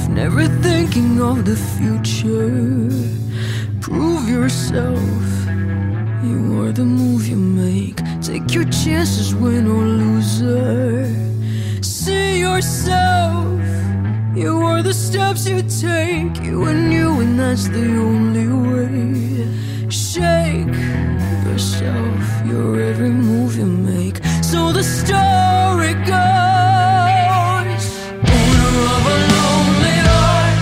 never thinking of the future. Prove yourself, you are the move you make. Take your chances, win or loser. See yourself, you are the steps you take. You, and that's the only way. Shake yourself, your every move you make. So the story goes, owner of a lonely heart,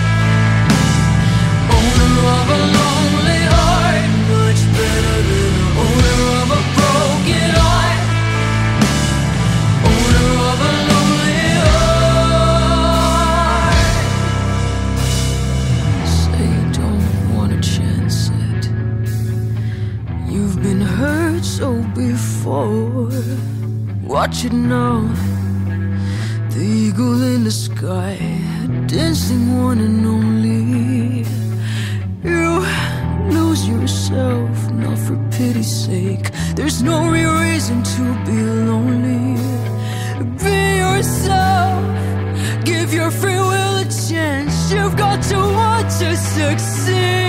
owner of a lonely heart, much better than the owner of a broken heart, owner of a lonely heart. Say you don't wanna chance it, you've been hurt so before. Watch it now, the eagle in the sky, dancing one and only. You lose yourself, not for pity's sake. There's no real reason to be lonely. Be yourself, give your free will a chance. You've got to want to succeed.